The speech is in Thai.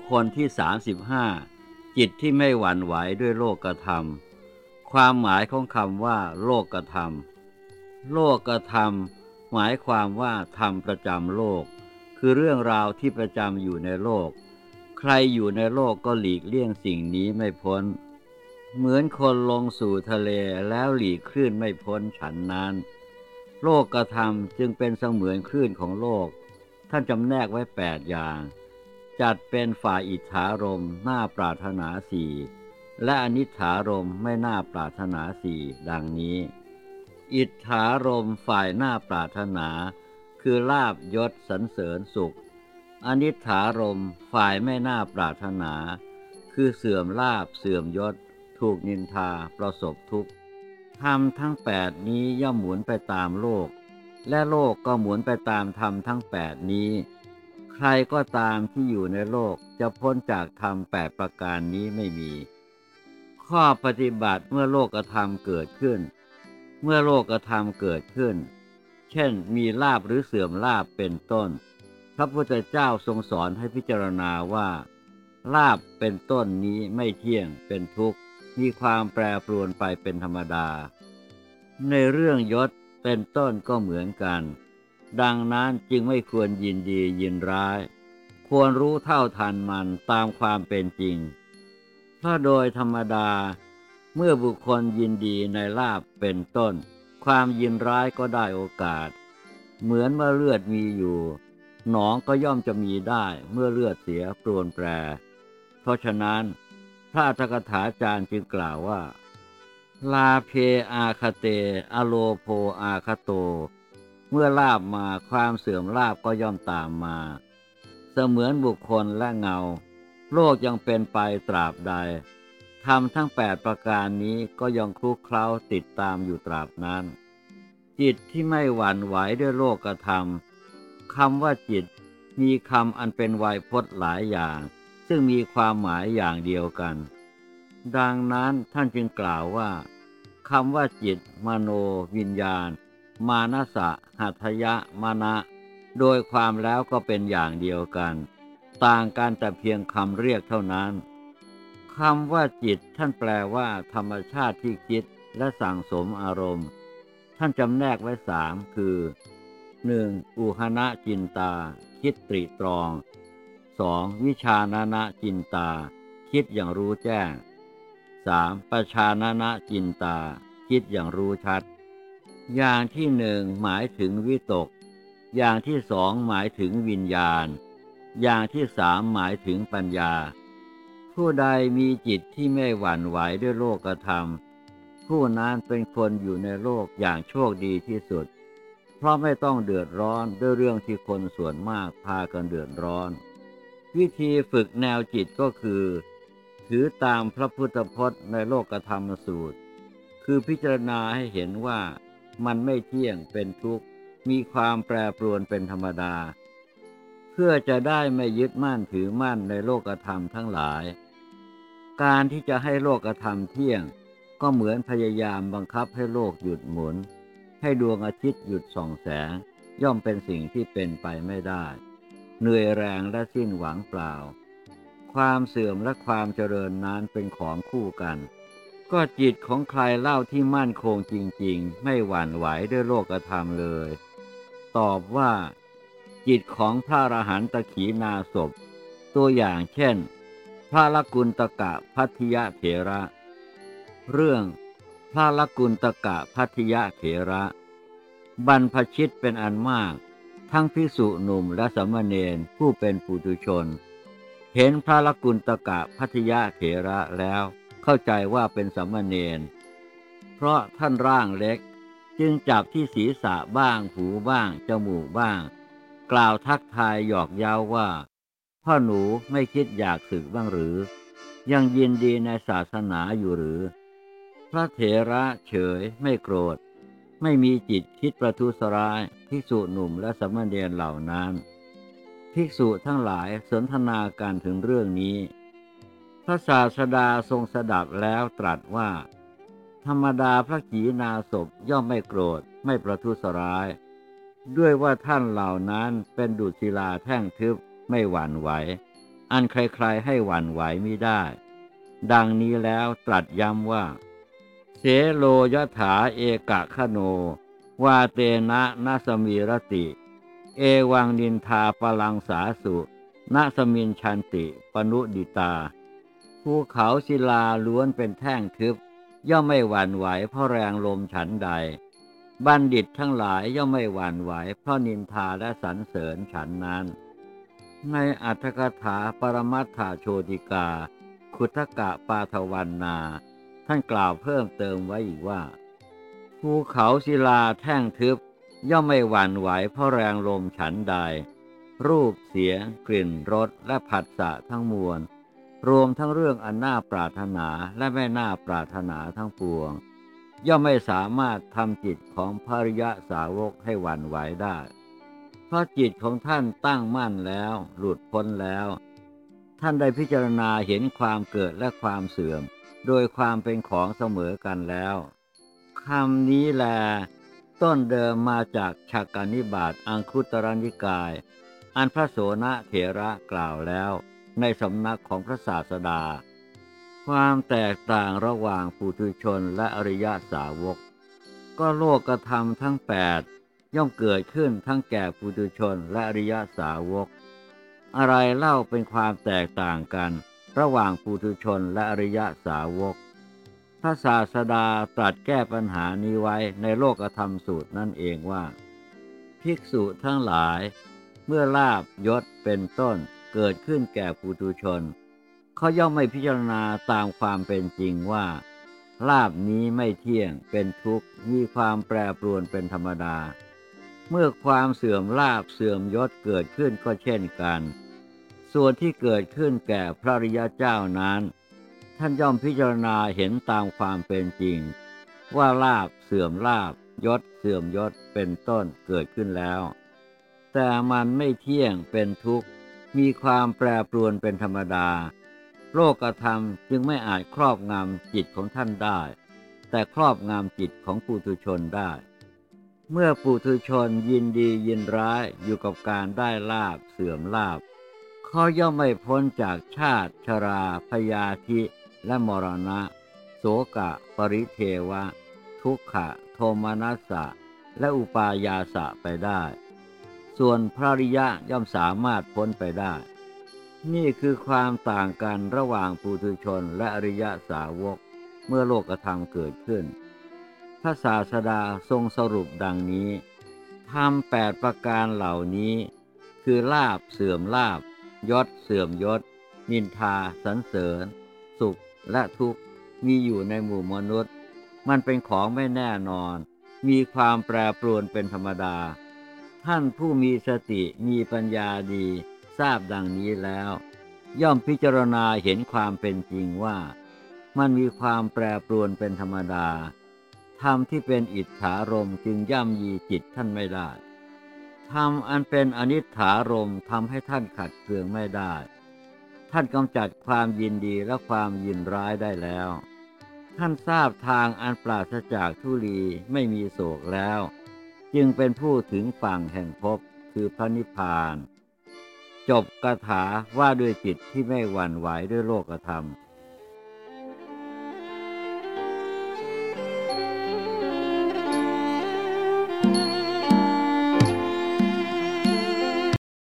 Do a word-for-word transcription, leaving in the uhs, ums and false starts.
คลที่สามสิบห้าจิตที่ไม่หวั่นไหวด้วยโลกธรรมความหมายของคำว่าโลกธรรมโลกธรรมหมายความว่าธรรมประจำโลกคือเรื่องราวที่ประจำอยู่ในโลกใครอยู่ในโลกก็หลีกเลี่ยงสิ่งนี้ไม่พ้นเหมือนคนลงสู่ทะเลแล้วหลีกคลื่นไม่พ้นฉันนั้นโลกธรรมจึงเป็นเสมือนคลื่นของโลกท่านจำแนกไว้แปดอย่างจัดเป็นฝ่ายอิทธารมณ์น่าปรารถนาสี่และอนิทธารมณ์ไม่น่าปรารถนาสี่ดังนี้อิทธารมณ์ฝ่ายน่าปรารถนาคือลาภยศสรรเสริญสุขอนิทธารมณ์ฝ่ายไม่น่าปรารถนาคือเสื่อมลาภเสื่อมยศถูกนินทาประสบทุกข์ธรรมทั้งแปดนี้ย่อมหมุนไปตามโลกและโลกก็หมุนไปตามธรรมทั้งแปดนี้ใครก็ตามที่อยู่ในโลกจะพ้นจากธรรมแปดประการนี้ไม่มีข้อปฏิบัติเมื่อโลกธรรมเกิดขึ้นเมื่อโลกธรรมเกิดขึ้นเช่นมีลาภหรือเสื่อมลาภเป็นต้นพระพุทธเจ้าทรงสอนให้พิจารณาว่าลาภเป็นต้นนี้ไม่เที่ยงเป็นทุกข์มีความแปรปรวนไปเป็นธรรมดาในเรื่องยศเป็นต้นก็เหมือนกันดังนั้นจึงไม่ควรยินดียินร้ายควรรู้เท่าทันมันตามความเป็นจริงเพราะโดยธรรมดาเมื่อบุคคลยินดีในลาภเป็นต้นความยินร้ายก็ได้โอกาสเหมือนเมื่อเลือดมีอยู่หนองก็ย่อมจะมีได้เมื่อเลือดเสียปรวนแปรเพราะฉะนั้นพระอรรถกถาจารย์จึงกล่าวว่าลาเพอาคเตอโลโภอาคโตเมื่อลาภมาความเสื่อมลาภก็ย่อมตามมาเสมือนบุคคลและเงาโลกยังเป็นไปตราบใดธรรมทั้งแปดประการนี้ก็ยังคลุกเคล้าติดตามอยู่ตราบนั้นจิตที่ไม่หวั่นไหวด้วยโลกธรรมคำว่าจิตมีคำอันเป็นไวยพจน์หลายอย่างซึ่งมีความหมายอย่างเดียวกันดังนั้นท่านจึงกล่าวว่าคำว่าจิตมโนวิญญาณมานะสะหัตถยะมนะโดยความแล้วก็เป็นอย่างเดียวกันต่างกันแต่เพียงคำเรียกเท่านั้นคำว่าจิตท่านแปลว่าธรรมชาติที่คิดและสั่งสมอารมณ์ท่านจำแนกไว้สามคือหนึ่งอุหณจินตาคิดตรีตรองสองวิชานะนะจินตาคิดอย่างรู้แจ้งสามปชานะนะจินตาคิดอย่างรู้ชัดอย่างที่หนึ่งหมายถึงวิตกอย่างที่สองหมายถึงวิญญาณอย่างที่สามหมายถึงปัญญาผู้ใดมีจิตที่ไม่หวั่นไหวด้วยโลกธรรมผู้นั้นเป็นคนอยู่ในโลกอย่างโชคดีที่สุดเพราะไม่ต้องเดือดร้อนด้วยเรื่องที่คนส่วนมากพากันเดือดร้อนวิธีฝึกแนวจิตก็คือถือตามพระพุทธพจน์ในโลกธรรมสูตรคือพิจารณาให้เห็นว่ามันไม่เที่ยงเป็นทุกข์มีความแปรปรวนเป็นธรรมดาเพื่อจะได้ไม่ยึดมั่นถือมั่นในโลกธรรมทั้งหลายการที่จะให้โลกธรรมเที่ยงก็เหมือนพยายามบังคับให้โลกหยุดหมุนให้ดวงอาทิตย์หยุดส่องแสงย่อมเป็นสิ่งที่เป็นไปไม่ได้เหนื่อยแรงและสิ้นหวังเปล่าความเสื่อมและความเจริญนั้นเป็นของคู่กันก็จิตของใครเล่าที่มั่นคงจริงๆไม่หวั่นไหวด้วยโลกธรรมเลยตอบว่าจิตของพระอรหันตขีณาสพตัวอย่างเช่นพระลกุณตกะภัททิยเถระเรื่องพระลกุณตกะภัททิยเถระบรรพชิตเป็นอันมากทั้งภิกษุหนุ่มและสามเณรผู้เป็นปุถุชนเห็นพระลกุณตกะภัททิยเถระแล้วเข้าใจว่าเป็นสามเณรเพราะท่านร่างเล็กจึงจับที่ศีรษะบ้างหูบ้างจมูกบ้างกล่าวทักทายหยอกเย้าว่าพ่อหนูไม่คิดอยากสึกบ้างหรือยังยินดีในศาสนาอยู่หรือพระเถระเฉยไม่โกรธไม่มีจิตคิดประทุษร้ายภิกษุหนุ่มและสามเณรเหล่านั้นภิกษุทั้งหลายสนทนากันถึงเรื่องนี้พระศาสดาทรงสดับแล้วตรัสว่าธรรมดาพระขีณาสพย่อมไม่โกรธไม่ประทุษร้ายด้วยว่าท่านเหล่านั้นเป็นดุจศิลาแท่งทึบไม่หวั่นไหวอันใครๆให้หวั่นไหวมิได้ดังนี้แล้วตรัสย้ำว่าเสโลยถาเอกะคโนวาเตนะนาสมีรติเอวังนินทาปลังสาสุนาสมินชันติปนุดิตาภูเขาศิลาล้วนเป็นแท่งทึบย่อมไม่หวั่นไหวเพราะแรงลมฉันใดบัณฑิตทั้งหลายย่อมไม่หวั่นไหวเพราะนินทาและสรรเสริญฉันนั้นในอัตถกถาปรมัตถโชติกาขุทกะปาทวันนาท่านกล่าวเพิ่มเติมไว้อีกว่าภูเขาศิลาแท่งทึบย่อมไม่หวั่นไหวเพราะแรงลมฉันใดรูปเสียงกลิ่นรสและผัสสะทั้งมวลรวมทั้งเรื่องอันน่าปรารถนาและไม่น่าปรารถนาทั้งปวงย่อมไม่สามารถทำจิตของพระอริยสาวกให้หวั่นไหวได้เพราะจิตของท่านตั้งมั่นแล้วหลุดพ้นแล้วท่านได้พิจารณาเห็นความเกิดและความเสื่อมโดยความเป็นของเสมอกันแล้วคำนี้แลต้นเดิมมาจากฉักกนิบาตอังคุตรนิกายอันพระโสนเถระกล่าวแล้วในสำนักของพระศาสดาความแตกต่างระหว่างปุถุชนและอริยสาวกก็โลกธรรมทั้งแปดย่อมเกิดขึ้นทั้งแก่ปุถุชนและอริยสาวกอะไรเล่าเป็นความแตกต่างกันระหว่างปุถุชนและอริยสาวกพระศาสดาตรัสแก้ปัญหานี้ไว้ในโลกธรรมสูตรนั่นเองว่าภิกษุทั้งหลายเมื่อลาภยศเป็นต้นเกิดขึ้นแก่ปุถุชนเขาย่อมไม่พิจารณาตามความเป็นจริงว่าลาภนี้ไม่เที่ยงเป็นทุกข์มีความแปรปรวนเป็นธรรมดาเมื่อความเสื่อมลาภเสื่อมยศเกิดขึ้นก็เช่นกันส่วนที่เกิดขึ้นแก่พระอริยเจ้านั้นท่านย่อมพิจารณาเห็นตามความเป็นจริงว่าลาภเสื่อมลาภยศเสื่อมยศเป็นต้นเกิดขึ้นแล้วแต่มันไม่เที่ยงเป็นทุกข์มีความแปรปรวนเป็นธรรมดาโลกธรรมจึงไม่อาจครอบงำจิตของท่านได้แต่ครอบงำจิตของปุถุชนได้เมื่อปุถุชนยินดียินร้ายอยู่กับการได้ลาภเสื่อมลาภเขาย่อมไม่พ้นจากชาติชราพยาธิและมรณะโศกะปริเทวะทุกขะโทมนัสสะและอุปายาสะไปได้ส่วนพระอริยะย่อมสามารถพ้นไปได้นี่คือความต่างกันระหว่างปุถุชนและอริยสาวกเมื่อโลกธรรมเกิดขึ้นพระศาสดาทรงสรุปดังนี้ธรรมแปดประการเหล่านี้คือลาภเสื่อมลาภยศเสื่อมยศนินทาสรรเสริญสุขและทุกข์มีอยู่ในหมู่มนุษย์มันเป็นของไม่แน่นอนมีความแปรปรวนเป็นธรรมดาท่านผู้มีสติมีปัญญาดีทราบดังนี้แล้วย่อมพิจารณาเห็นความเป็นจริงว่ามันมีความแปรปรวนเป็นธรรมดาธรรมที่เป็นอิทธารมณ์จึงย่ำยีจิตท่านไม่ได้ธรรมอันเป็นอนิจฐารมณ์ทำให้ท่านขัดเคืองไม่ได้ท่านกำจัดความยินดีและความยินร้ายได้แล้วท่านทราบทางอันปราศจากทุลีไม่มีโศกแล้วจึงเป็นผู้ถึงฝั่งแห่งภพคือพระนิพพานจบคาถาว่าด้วยจิตที่ไม่หวั่นไหวด้วยโลกธรรม